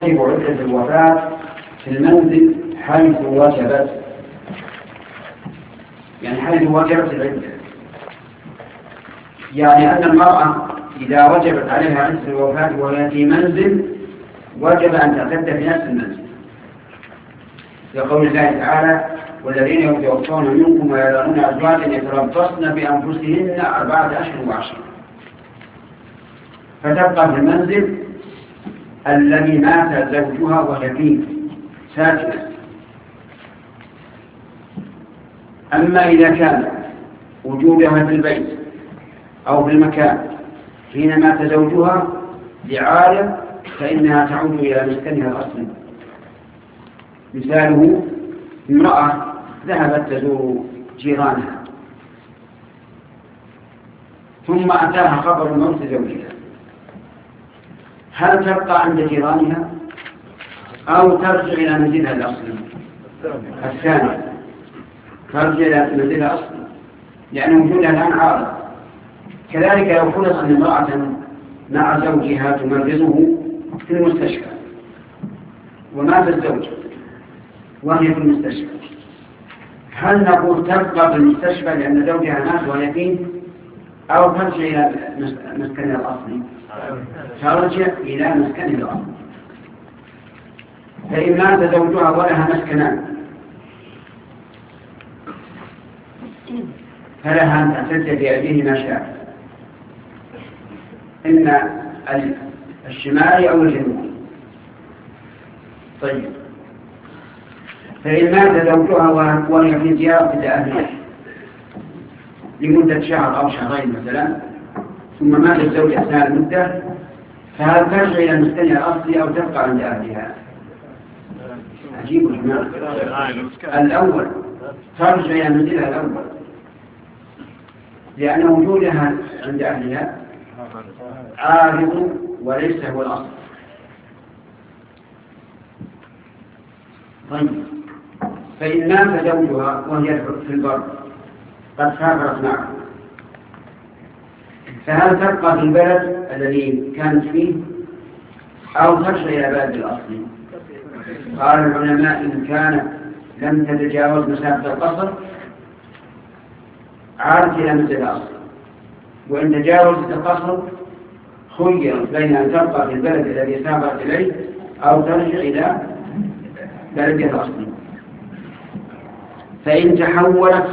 عدة الوفاة في المنزل حيث وجبت، يعني حيث وجبت العدة، يعني أن المرأة إذا وجبت عليها عدة الوفاة وهي في منزل وجب أن تعتد في نفس المنزل، لقول الله تعالى: والذين يتوفون منكم ويذرون أزواجا يتربصن بأنفسهن 4 أشهر و10، فتبقى في المنزل الذي مات زوجها وهي فيه ساكنة. أما إذا كان وجودها في البيت أو في المكان حين مات زوجها لعارض فإنها تعود إلى مسكنها الأصلي. مثاله: امرأة ذهبت تزور جيرانها ثم أتاها خبر موت زوجها، هل تبقى عند جيرانها أو ترجع إلى منزلها الأصلي؟ الثاني، ترجع إلى منزلها الأصلي لأن وجودها الآن عارض. كذلك لو فرض أن امرأة مع زوجها تمرضه في المستشفى ومات الزوج وهي في المستشفى، هل نقول تبقى في المستشفى لأن زوجها مات وهي فيه أو ترجع إلى مسكنها الأصلي؟ ترجع إلى مسكنها الأصلي. فإن مات زوجها ولها مسكنان فلها أن تعتد بأبيه ما شاء، إما الشمال أو الجنوب. طيب، فإن مات زوجها وهي في زيارة لأهلها لمدة شهر أو شهرين مثلا، ثم مات الزوج أثناء المدة، فهل ترجع إلى مسكنها الأصلي أو تبقى عند أهلها؟ عجيب الجماعة. الأول ترجع إلى منزلها الأول لأن وجودها عند أهلها عارض وليس هو الأصل. طيب، فإن مات زوجها وهي في البر قد سافرت معه، فهل تبقى في البلد الذي كانت فيه أو ترجع إلى بلد الأصل؟ قال العلماء: إن كانت لم تتجاوز مسافة القصر عادت إلى منزل الأصل، وإن تجاوزت القصر خيرت بين أن تبقى في البلد الذي سافرت إليه أو ترجع إلى بلدها الأصلي. فإن تحولت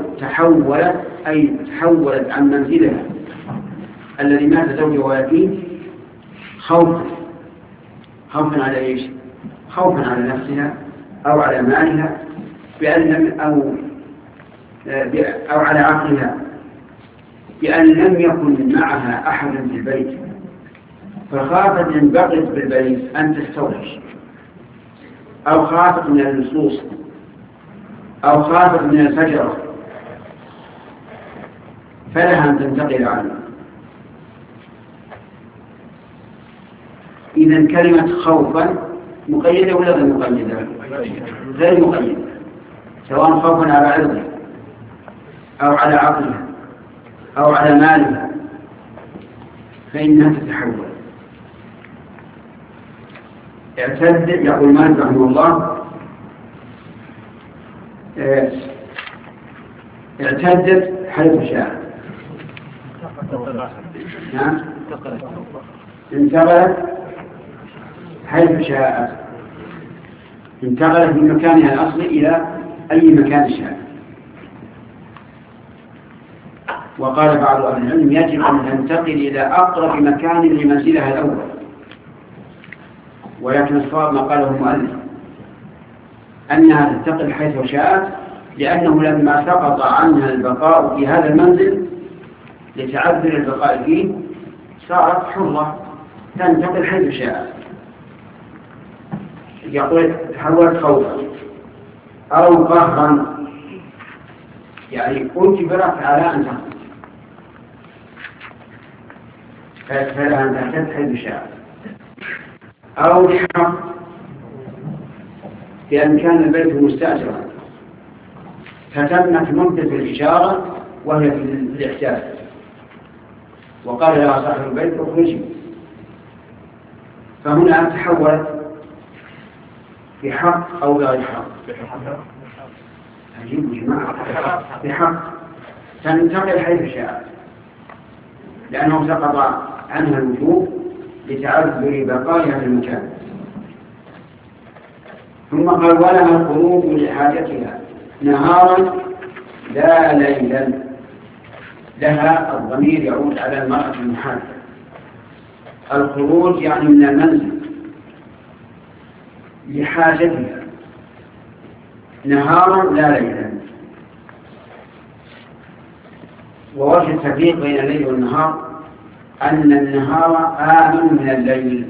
تحولت عن منزلها الذي مات زوجها وهي فيه خوفا على إيش؟ خوفا على نفسها أو على مالها أو على عقلها، بأن لم يكن معها أحد في البيت، فخافت إن بقيت بالبيت أن تستوحش، أو خافت من اللصوص، أو خافت من الفجرة، فلها أن تنتقل عنه. إذن كلمة خوفا مقيدة ولا غير مقيدة؟ غير مقيدة، سواء خوفا على عرضها أو على عقلها أو على مالها فإنها تتحول. يقول مالك رحمه الله: اعتدت حيث شاء. انتقلت حيث شاءت، انتقلت من مكانها الأصلي إلى أي مكان شاء. وقال بعض أهل العلم: يجب أن تنتقل إلى أقرب مكان لمنزلها الأول، ولكن الصواب ما قاله المؤلف أنها تنتقل حيث شاءت، لأنه لما سقط عنها البقاء في هذا المنزل لتعذر البقاء فيه صارت حرة تنتقل حيث شاءت. يقول: تحولت خوفا أو قهرا، يعني أجبرت على أن تنتقل، فلها أن تعتد حيث شاءت، أو لحق بأن كان البيت مستأجرا فتمت مدة الإشارة وهي في الإحساس، وقال لها صاحب البيت: اخرجي، فهنا تحولت بحق أو بغير حق؟ عجيب جماعة. بحق تنتقل حيث شاء، لأنه سقط عنها الوجوب لتعذر بقائها في المكان. ثم قال ولها الخروج لحاجتها نهارا لا ليلا. لها الضمير يعود على المرأة المحاجة. الخروج يعني من المنزل لحاجتها نهارا لا ليلا. ووجه التفريق بين الليل والنهار أن النهار آمن من الليل،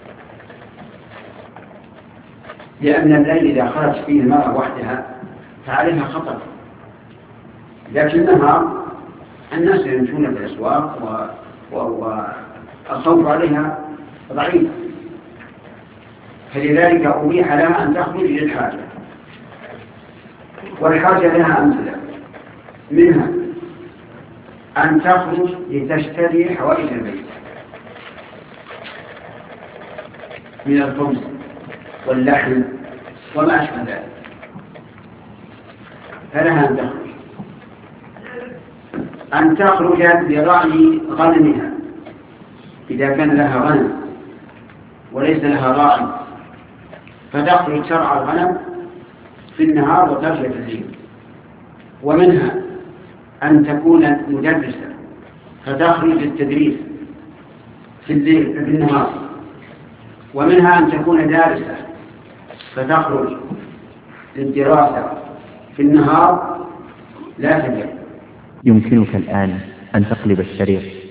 لأن الليل إذا خرج فيه المرأة وحدها فعليها خطر، لكن النهار الناس يمشون في الأسواق والخوف عليها ضعيف، فلذلك أبيح لها أن تخرج للحاجة. والحاجة لها أمثلة، منها أن تخرج لتشتري حوائج البيت من الخبز واللحم وما أشبه ذلك، فلها أن تخرج لرعي غنمها إذا كان لها غنم وليس لها راعي، فتخرج ترعى الغنم في النهار وترجع في الليل. ومنها أن تكون مدرسة فتخرج للتدريس في النهار. ومنها أن تكون دارسة فتخرج للدراسة في النهار لا تجد. يمكنك الآن أن تقلب الشريط